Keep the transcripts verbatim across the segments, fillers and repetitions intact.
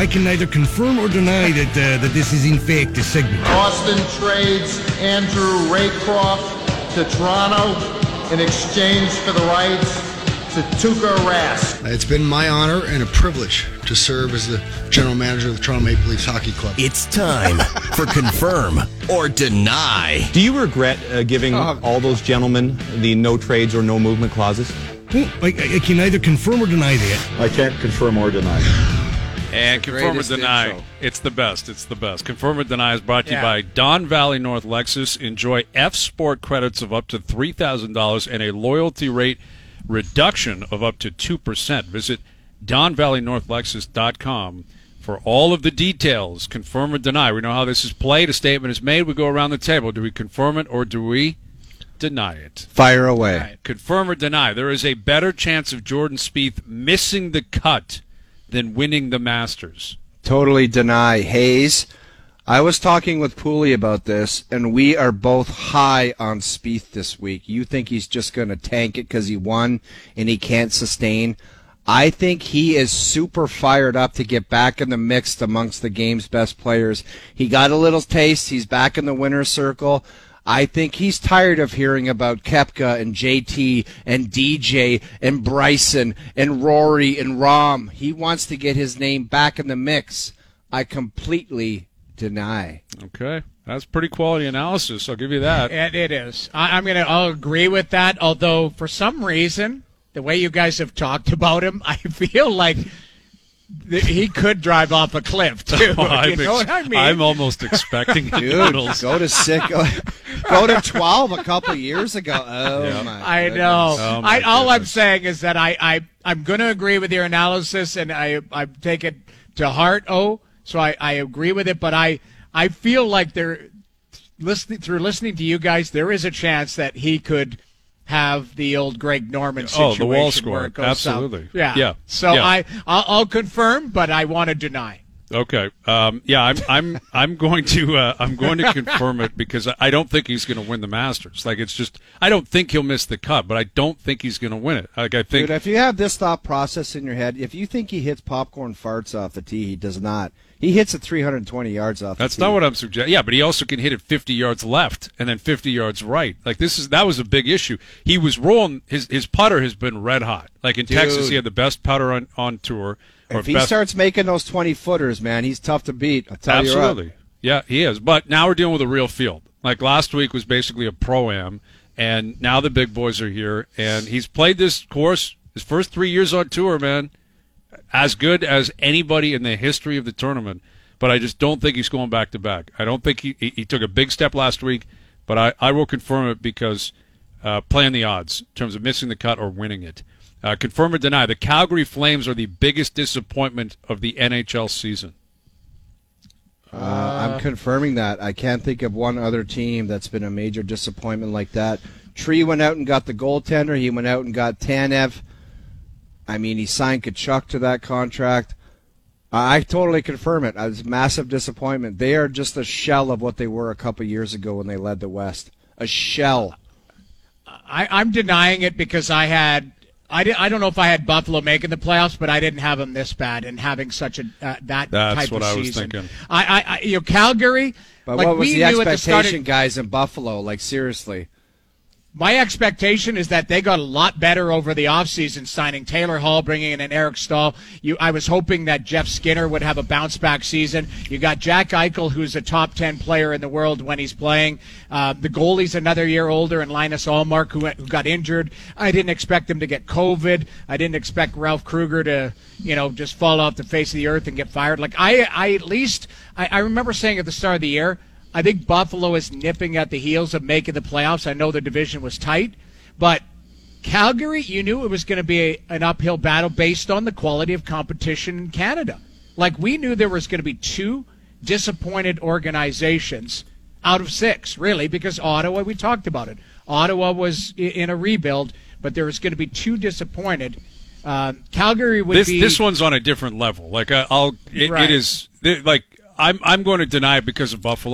I can neither confirm or deny that uh, that this is in fact a segment. Boston trades Andrew Raycroft to Toronto in exchange for the rights to Tuukka Rask. It's been my honor and a privilege to serve as the general manager of the Toronto Maple Leafs Hockey Club. It's time for Confirm or Deny. Do you regret uh, giving uh, all those gentlemen the no trades or no movement clauses? I, I can neither confirm or deny that. I can't confirm or deny. And Confirm or Deny, intro. It's the best. It's the best. Confirm or Deny is brought to yeah. you by Don Valley North Lexus. Enjoy F-Sport credits of up to three thousand dollars and a loyalty rate reduction of up to two percent. Visit don valley north lexus dot com for all of the details. Confirm or deny. We know how this is played. A statement is made. We go around the table. Do we confirm it or do we deny it? Fire away. Right. Confirm or deny. There is a better chance of Jordan Spieth missing the cut than winning the Masters. Totally deny. Hayes, I was talking with Pooley about this, and we are both high on Spieth this week. You think he's just going to tank it because he won and he can't sustain. I think he is super fired up to get back in the mix amongst the game's best players. He got a little taste. He's back in the winner's circle. I think he's tired of hearing about Koepka and J T and D J and Bryson and Rory and Rahm. He wants to get his name back in the mix. I completely deny. Okay. That's pretty quality analysis. I'll give you that. It, it is. I, I'm going to I'll agree with that, although for some reason, the way you guys have talked about him, I feel like th- he could drive off a cliff, too. Oh, you know ex- what I mean? I'm almost expecting Dude, go to sick. Go, go to twelve a couple years ago. Oh, yeah. my I goodness. know. Oh, I, all goodness. I'm saying is that I, I, I'm going to agree with your analysis, and I, I take it to heart, oh, so I, I agree with it, but I, I feel like there, listening through listening to you guys, there is a chance that he could have the old Greg Norman situation. Oh, the wall where score. it goes Absolutely. south. Yeah. Yeah. So yeah. I, I'll, I'll confirm, but I want to deny. Okay. Um, yeah, I'm I'm I'm going to uh, I'm going to confirm it because I don't think he's going to win the Masters. Like it's just I don't think he'll miss the cut, but I don't think he's going to win it. Like I think. Dude, if you have this thought process in your head, if you think he hits popcorn farts off the tee, he does not. He hits it three hundred twenty yards off. That's the tee. not what I'm suggesting. Yeah, but he also can hit it fifty yards left and then fifty yards right. Like this is that was a big issue. He was rolling. His his putter has been red hot. Like in Dude. Texas, he had the best putter on on tour. Or If he best, starts making those twenty footers, man, he's tough to beat. I'll tell absolutely. you what. Yeah, he is. But now we're dealing with a real field. Like last week was basically a pro-am, and now the big boys are here. And he's played this course his first three years on tour, man, as good as anybody in the history of the tournament. But I just don't think he's going back to back. I don't think he he, he took a big step last week, but I, I will confirm it because uh, playing the odds in terms of missing the cut or winning it. Uh, confirm or deny, the Calgary Flames are the biggest disappointment of the N H L season. Uh, I'm confirming that. I can't think of one other team that's been a major disappointment like that. Tree went out and got the goaltender. He went out and got Tanev. I mean, he signed Kachuk to that contract. I totally confirm it. It was a massive disappointment. They are just a shell of what they were a couple years ago when they led the West. A shell. I, I'm denying it because I had I, did, I don't know if I had Buffalo making the playoffs, but I didn't have them this bad and having such a uh, that That's type what of I was season. thinking. I, I, I, you know, Calgary. But like what was we the knew at the expectation, start of, guys, in Buffalo? Like, seriously. My expectation is that they got a lot better over the offseason, signing Taylor Hall, bringing in an Eric Stahl. You, I was hoping that Jeff Skinner would have a bounce-back season. You got Jack Eichel, who's a top ten player in the world when he's playing. Uh, the goalie's another year older, and Linus Allmark, who, who got injured. I didn't expect him to get COVID. I didn't expect Ralph Kruger to, you know, just fall off the face of the earth and get fired. Like, I, I at least, I, I remember saying at the start of the year, I think Buffalo is nipping at the heels of making the playoffs. I know the division was tight, but Calgary, you knew it was going to be a, an uphill battle based on the quality of competition in Canada. Like, we knew there was going to be two disappointed organizations out of six, really, because Ottawa, we talked about it. Ottawa was in a rebuild, but there was going to be two disappointed. Uh, Calgary would this, be... This one's on a different level. Like, I, I'll, it, right. it is, it, like, I'm, I'm going to deny it because of Buffalo.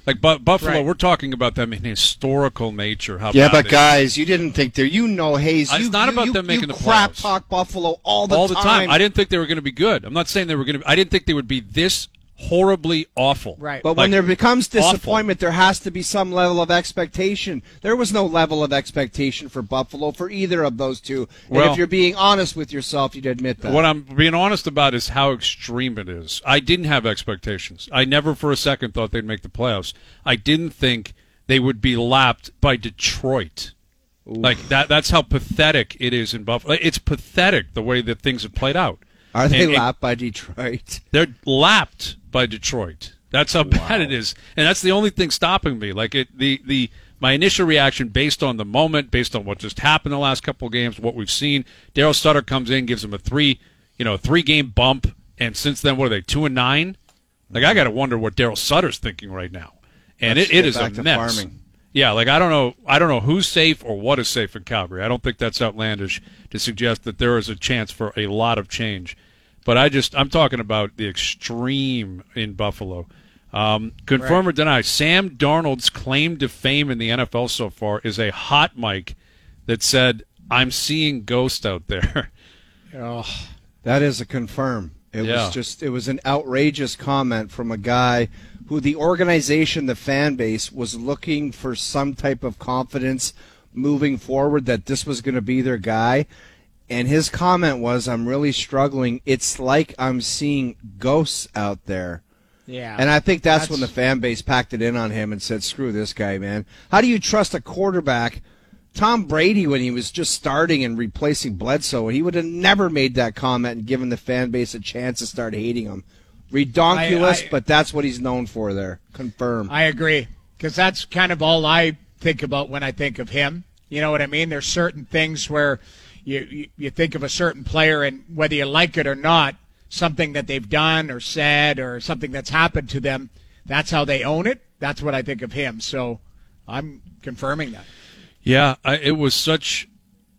Like Bu- Buffalo, Right. we're talking about them in historical nature. How Yeah, bad but they- guys, you didn't think there. You know, Hayes. It's you, not you, about you, them making you the crap playoffs. talk Buffalo all the all the time. time. I didn't think they were going to be good. I'm not saying they were going to. I didn't think they would be this horribly awful. Right. But Like, when there becomes awful. disappointment, there has to be some level of expectation. There was no level of expectation for Buffalo for either of those two. And Well- if you're being honest with yourself, you'd admit that. What I'm being honest about is how extreme it is. I didn't have expectations. I never for a second thought they'd make the playoffs. I didn't think they would be lapped by Detroit. Oof. Like that that's how pathetic it is in Buffalo. It's pathetic the way that things have played out. Are they And- and lapped by Detroit? They're lapped by Detroit. That's how bad it is. And that's the only thing stopping me. Like it the the my initial reaction based on the moment, based on what just happened the last couple of games, what we've seen, Daryl Sutter comes in, gives them a three, you know, three game bump, and since then what are they, two and nine? Like I gotta wonder what Daryl Sutter's thinking right now. And Let's it, it get is a back to mess. farming. Yeah, like I don't know I don't know who's safe or what is safe in Calgary. I don't think that's outlandish to suggest that there is a chance for a lot of change. But I just I'm talking about the extreme in Buffalo. Um, confirm Right. or deny, Sam Darnold's claim to fame in the N F L so far is a hot mic that said, "I'm seeing ghosts out there." Oh, That is a confirm. It Yeah. was just it was an outrageous comment from a guy who the organization, the fan base, was looking for some type of confidence moving forward that this was going to be their guy. And his comment was, I'm really struggling. It's like I'm seeing ghosts out there. yeah. And I think that's, That's- when the fan base packed it in on him and said, screw this guy, man. How do you trust a quarterback? Tom Brady, when he was just starting and replacing Bledsoe, he would have never made that comment and given the fan base a chance to start hating him. Redonkulous, I- I- but that's what he's known for there. Confirm. I agree, because that's kind of all I think about when I think of him. You know what I mean? There's certain things where you, you, you think of a certain player, and whether you like it or not, something that they've done or said or something that's happened to them, that's how they own it. That's what I think of him. So I'm confirming that. Yeah, I, it was such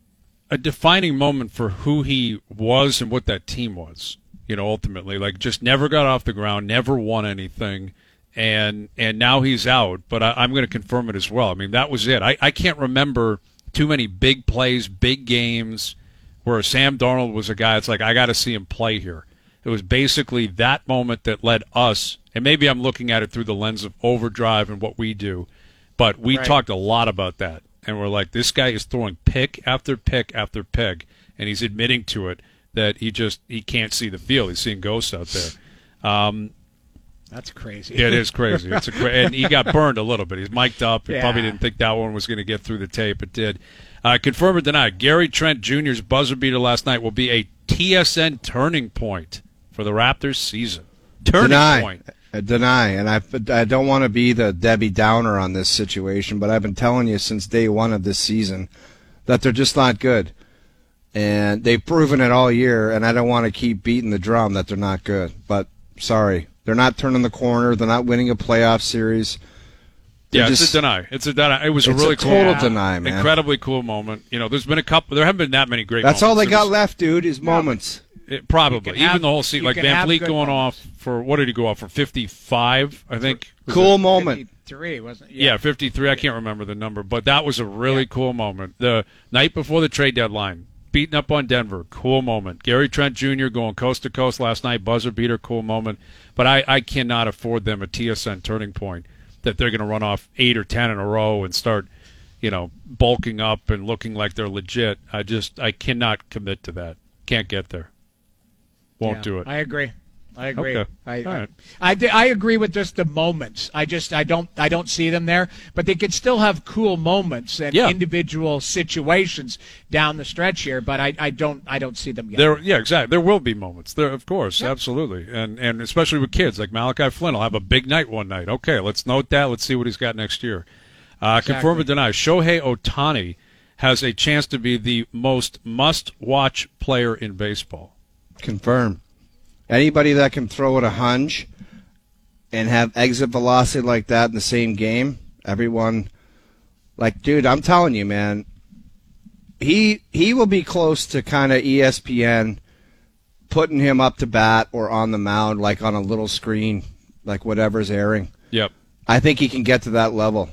a defining moment for who he was and what that team was. You know, ultimately, like just never got off the ground, never won anything, and and now he's out. But I, I'm going to confirm it as well. I mean, that was it. I, I can't remember too many big plays, big games where Sam Darnold was a guy. It's like I got to see him play here. It was basically that moment that led us, and maybe I'm looking at it through the lens of Overdrive and what we do, but we Right. talked a lot about that. And we're like, this guy is throwing pick after pick after pick, and he's admitting to it that he just he can't see the field. He's seeing ghosts out there. Um, That's crazy. it is crazy. It's a cra- and he got burned a little bit. He's mic'd up. He Yeah. probably didn't think that one was going to get through the tape. It did. Uh, confirm or deny, Gary Trent Junior's buzzer beater last night will be a T S N turning point for the Raptors season. Turning deny. point. I deny. And I, I don't want to be the Debbie Downer on this situation, but I've been telling you since day one of this season that they're just not good. And they've proven it all year, and I don't want to keep beating the drum that they're not good. But, sorry, they're not turning the corner. They're not winning a playoff series. They're Yeah, it's just- a deny. It's a deny. It was a It's really a cool, total deny, man. incredibly cool moment. You know, there's been a couple. There haven't been that many great. That's all they moments. got It was- left, dude, is moments. It, probably You can even have- the whole season. you Like can Van have Fleet good going moments. off for what did he go off for? fifty-five, I think. Was Cool it? moment. fifty-three, wasn't it? Yeah, fifty-three. I can't remember the number, but that was a really cool moment. The night before the trade deadline, beating up on Denver, cool moment. Gary Trent Junior going coast to coast last night, buzzer beater, cool moment. But I, I cannot afford them a T S N turning point that they're going to run off eight or ten in a row and start, you know, bulking up and looking like they're legit. I just I cannot commit to that. Can't get there. Won't Yeah, do it. I agree. I agree. Okay. I, All I, right. I, di- I agree with just the moments. I just I don't I don't see them there, but they could still have cool moments and Yeah. individual situations down the stretch here. But I, I don't I don't see them yet. There, yeah, exactly. There will be moments. There, of course, absolutely, and and especially with kids like Malachi Flynn. will have a big night one night. Okay, let's note that. Let's see what he's got next year. Uh, Confirm or deny? Shohei Ohtani has a chance to be the most must-watch player in baseball. Confirm. Anybody that can throw it a hunch and have exit velocity like that in the same game, everyone, like, dude, I'm telling you, man, he he will be close to kind of E S P N putting him up to bat or on the mound, like on a little screen, like whatever's airing. Yep. I think he can get to that level.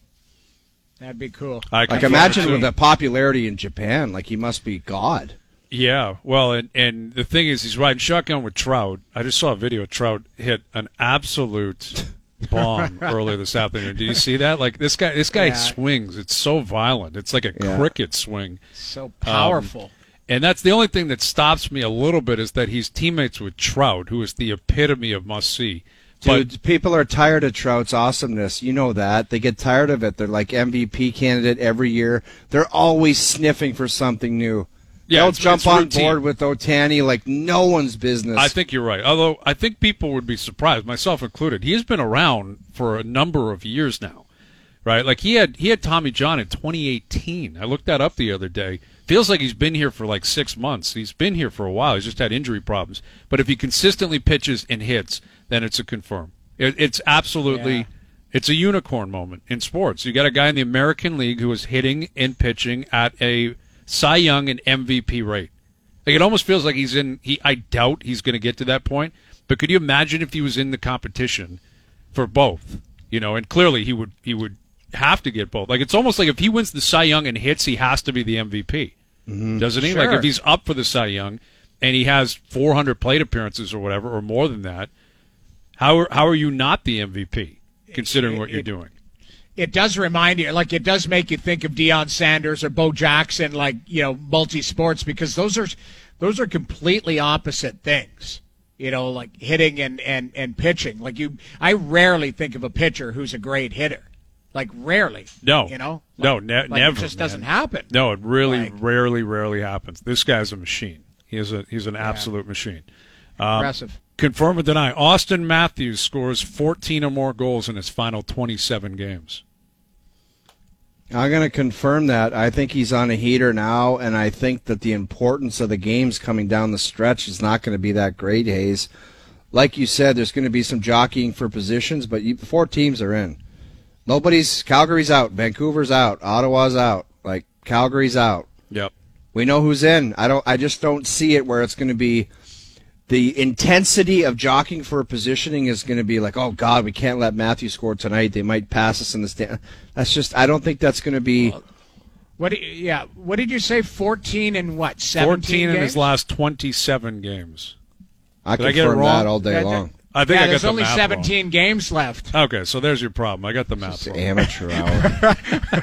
That'd be cool. I Like, imagine with the popularity in Japan, like, he must be God. Yeah, well, and, and the thing is, he's riding shotgun with Trout. I just saw a video of Trout hit an absolute bomb earlier this afternoon. Did you see that? Like, this guy this guy Yeah. swings. It's so violent. It's like a Yeah. cricket swing. So powerful. Um, and that's the only thing that stops me a little bit is that he's teammates with Trout, who is the epitome of must-see. Dude, people are tired of Trout's awesomeness. You know that. They get tired of it. They're like M V P candidate every year. They're always sniffing for something new. Yeah, They'll it's- jump it's on routine. board with Ohtani like no one's business. I think you're right. Although I think people would be surprised, myself included. He has been around for a number of years now, right? Like he had he had Tommy John in twenty eighteen. I looked that up the other day. Feels like he's been here for like six months. He's been here for a while. He's just had injury problems. But if he consistently pitches and hits, then it's a confirm. It, it's absolutely, Yeah. it's a unicorn moment in sports. You got a guy in the American League who is hitting and pitching at a Cy Young and M V P rate. Like it almost feels like he's in. He, I doubt he's going to get to that point. But could you imagine if he was in the competition for both? You know, and clearly he would. He would have to get both. Like it's almost like if he wins the Cy Young and hits, he has to be the M V P, mm-hmm. doesn't he? Sure. Like if he's up for the Cy Young and he has four hundred plate appearances or whatever, or more than that, how are, how are you not the M V P considering It- what you're it- doing? It does remind you, like it does make you think of Deion Sanders or Bo Jackson, like, you know, multi-sports, because those are those are completely opposite things. You know, like hitting and, and, and pitching. Like you, I rarely think of a pitcher who's a great hitter. Like rarely. No, you know, no, like, ne- like never. It just man. doesn't happen. No, it really, Like- rarely, rarely happens. This guy's a machine. He is a he's an absolute machine. Um, Impressive. Confirm or deny? Austin Matthews scores fourteen or more goals in his final twenty-seven games. I'm going to confirm that. I think he's on a heater now, and I think that the importance of the games coming down the stretch is not going to be that great, Hayes. Like you said, there's going to be some jockeying for positions, but you, four teams are in. Nobody's Calgary's out, Vancouver's out, Ottawa's out, like Calgary's out. Yep. We know who's in. I don't. I just don't see it where it's going to be. The intensity of jockeying for a positioning is going to be like, oh God, we can't let Matthew score tonight. They might pass us in the stand. That's just. I don't think that's going to be. What? do you- Yeah. What did you say? Fourteen and what? Seventeen Fourteen in games? his last twenty-seven games. I Did I get it confirm wrong? that all day Yeah, long. I think yeah, I got there's the only math seventeen games left. wrong. Okay, so there's your problem. I got the math It's wrong. amateur hour.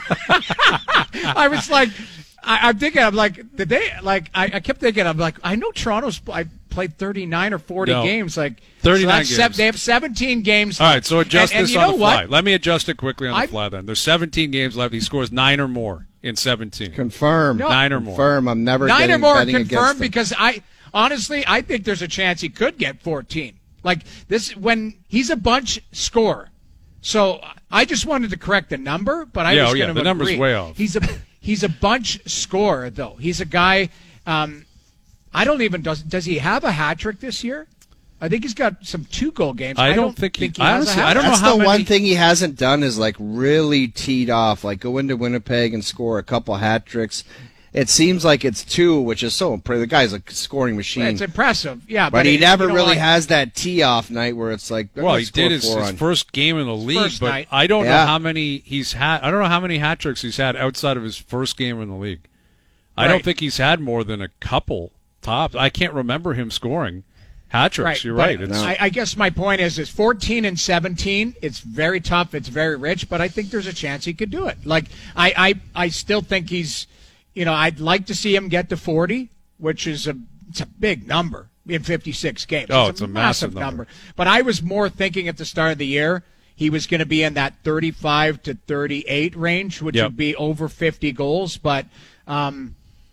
I was like, I, I'm thinking, I'm like, did they, like, I, I kept thinking, I'm like, I know Toronto's, I played thirty-nine or forty No. games. Like, thirty-nine so that's sev- games. they have seventeen games. All right, so adjust and, and this you on know the fly. what? Let me adjust it quickly on the I- fly then. There's seventeen games left. He scores nine or more in seventeen. Confirm. No. Nine or more. Confirm. I'm never Nine or getting more betting against confirmed them. because I, honestly, I think there's a chance he could get fourteen. Like, this, when he's a bunch scorer. So I just wanted to correct the number, but I Yeah, was oh, yeah, going to the number's agree. way off. He's a he's a bunch scorer though. He's a guy. Um, I don't even does does he have a hat trick this year? I think he's got some two goal games. I I don't don't think he- he has honestly, a hat I don't know That's how the many- one thing he hasn't done is like really teed off, like go into Winnipeg and score a couple hat tricks. It seems like it's two, which is so impressive. The guy's a scoring machine, It's impressive, yeah. but, But, he it- never you know, really like, has that tee off night where it's like. I'm Well, gonna he score did his, four his on- first game in the league, First but night. I don't know Yeah. how many he's had. I don't know how many hat tricks he's had outside of his first game in the league. I Right. don't think he's had more than a couple tops. I can't remember him scoring hat tricks. Right, You're but right. It's, I, I guess my point is, is fourteen and seventeen. It's very tough. It's very rich, but I think there's a chance he could do it. Like I, I, I still think he's, you know, I'd like to see him get to forty, which is a, it's a big number in fifty-six games. Oh, it's, it's a massive number. But I was more thinking at the start of the year he was going to be in that thirty-five to thirty-eight range, which Yep. would be over fifty goals. But um,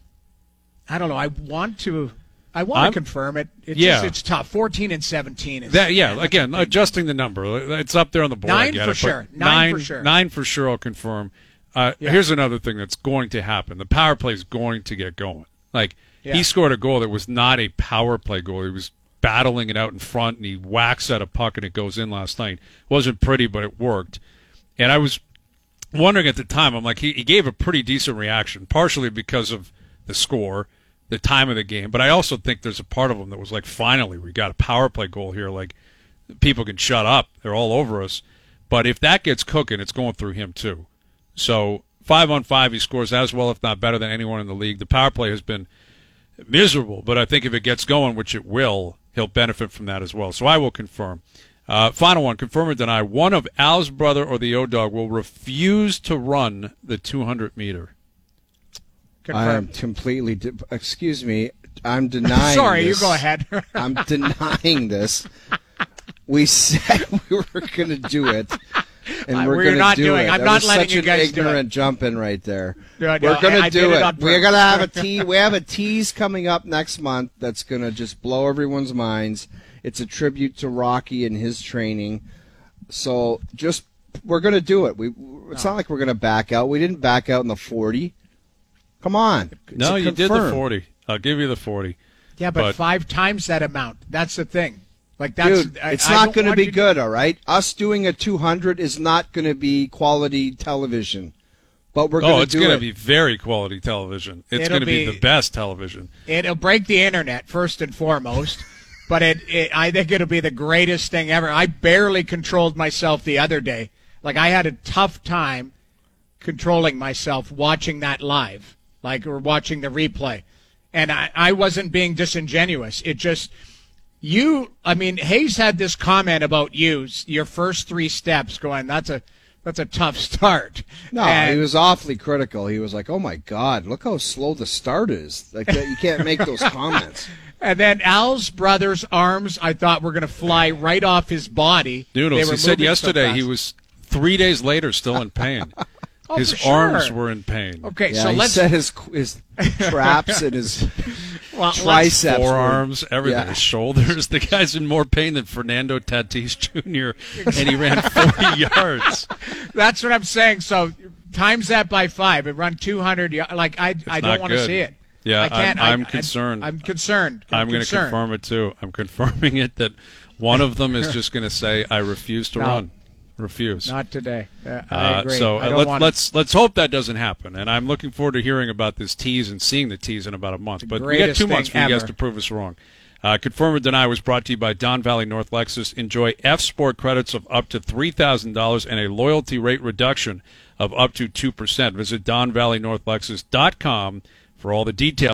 I don't know. I want to. I want I'm- to confirm it. It's yeah. just, it's tough. fourteen and seventeen is that, yeah, man, again, that's a big- adjusting the number. It's up there on the board. I Nine get for it, but sure. Nine for sure. Nine for sure. I'll confirm. Uh, Yeah. Here's another thing that's going to happen. The power play is going to get going. Like Yeah. he scored a goal that was not a power play goal. He was battling it out in front, and he whacks at a puck, and it goes in last night. Wasn't pretty, but it worked. And I was wondering at the time, I'm like, he, he gave a pretty decent reaction, partially because of the score, the time of the game, but I also think there's a part of him that was like, finally, we got a power play goal here. Like, people can shut up. They're all over us. But if that gets cooking, it's going through him too. So five on five, he scores as well, if not better, than anyone in the league. The power play has been miserable, but I think if it gets going, which it will, he'll benefit from that as well. So I will confirm. Uh, final one, confirm or deny. One of Al's brother or the O-Dog will refuse to run the two hundred meter. I'm completely, de- excuse me, I'm denying Sorry, this. you go ahead. I'm denying this. We said we were going to do it, and Uh, we're, we're going to not do doing- it. I'm That not was letting such you an guys do it. ignorant jump in right there. No, no, we're going I- to I do did it it. on We're going to purpose. have a tease. We have a tease coming up next month that's going to just blow everyone's minds. It's a tribute to Rocky and his training. So just we're going to do it. We it's not like we're going to back out. We didn't back out in the forty. Come on. No, It's you did the confirmed. forty. I'll give you the forty. Yeah, but, But- five times that amount. That's the thing. Like that's. Dude, I- it's I not don't going to want be you good, all right? Us doing a two hundred is not going to be quality television. But we're Oh, going to it's do going to it. be very quality television. It's It'll going to be, be- the best television. It'll break the internet first and foremost, but it, it. I think it'll be the greatest thing ever. I barely controlled myself the other day. Like I had a tough time controlling myself watching that live, like or watching the replay, and I, I wasn't being disingenuous. It just you. I mean, Hayes had this comment about you, your first three steps, going. That's a that's a tough start. No, And- he was awfully critical. He was like, "Oh my God, look how slow the start is." Like that, you can't make those comments. And then Al's brother's arms, I thought were going to fly right off his body. They Noodles, were he said moving so yesterday fast. he was three days later still in pain. Oh, His for sure. arms were in pain. Okay, Yeah, so he let's. said his his traps and his well, let's- triceps, were- Forearms, everything, Yeah. his shoulders. The guy's in more pain than Fernando Tatis Junior and he ran forty yards. That's what I'm saying. So times that by five and run two hundred. y- Like I, I don't not want to good. see it. Yeah, I can't. I'm- I'm I- concerned. I'm concerned. I'm, I'm going to concerned. confirm it too. I'm confirming it that one of them is just going to say, "I refuse to No. run." Refuse. Not today. Uh, I Uh, agree. so I uh, don't let's want let's let's hope that doesn't happen. And I'm looking forward to hearing about this tease and seeing the tease in about a month. But we got greatest two months for thing you guys ever. to prove us wrong. Uh, Confirm or Deny was brought to you by Don Valley North Lexus. Enjoy F Sport credits of up to three thousand dollars and a loyalty rate reduction of up to two percent. Visit don valley north lexus dot com for all the details.